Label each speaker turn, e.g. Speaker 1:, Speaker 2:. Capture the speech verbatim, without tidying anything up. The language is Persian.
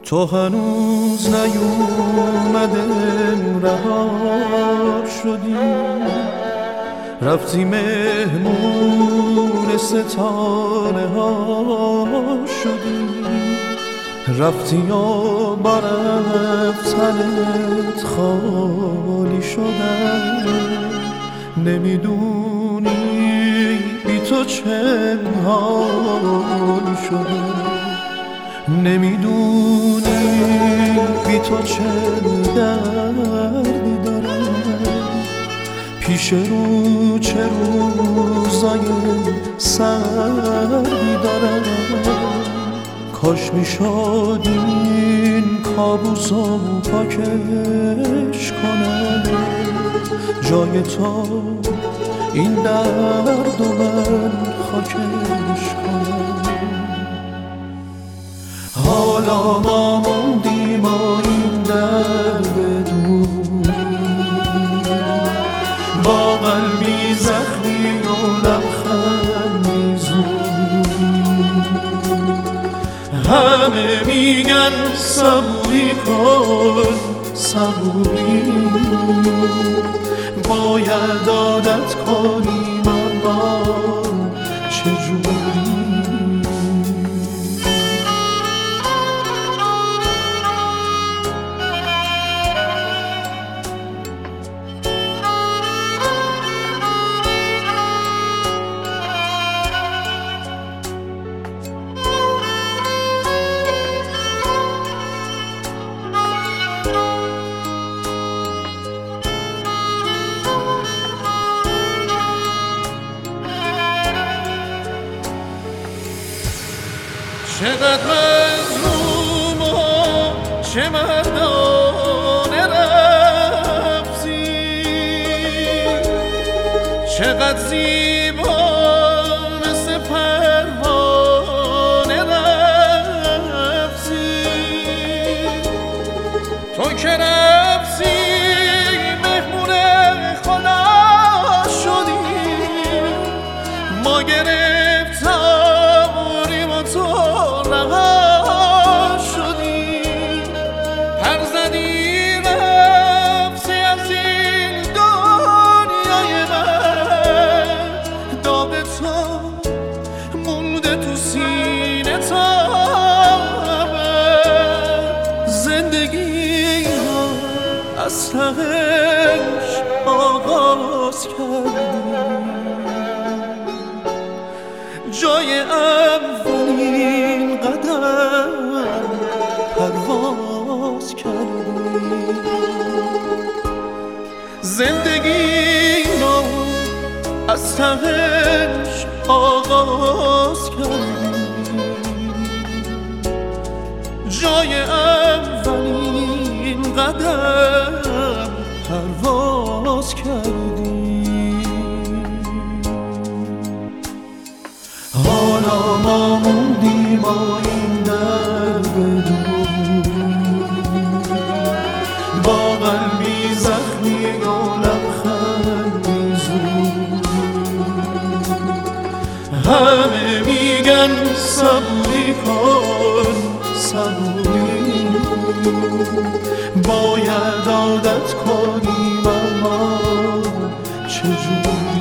Speaker 1: تو هنوز نیومده رها شدی، رفتی مهمون ستاره ها شدی، رفتی یا برفتنت خالی شدن، نمیدونی بی تو چه حال شده، نمیدونی بی تو چه دردی دارم، پیش رو چه روزای سردی دارم. کاش میشد این کابوسو پاکش کنم، جای تو این درد و من خاکش کنم. حالا ما موندیم این درد دور، با قلبی زخمی و لبخندی زود. همه میگن صبوری کن صبوری، باید عادت کنیم اما چجوری. چقدر مظلوم و چه مردانه رفتی، چقدر زیبا مثل پروانه رفتی. تو که رفتی مهمون خدا شدی، ما گرفتاریم و تو رها شدی. پر زدی رفتی از این دنیای من، داغ تو مونده تو سینه تا ابد. زندگی رو از تهش آغاز کردی، جای اولین قدم پرواز کردی. زندگی رو از تهش آغاز کردی، جای اولین قدم پرواز کردی. حالا ما موندیم با این درد دور، با قلبی زخمی و لبخندی زود. همه میگن صبوری کن صبوری، باید عادت کنیم اما چجوری.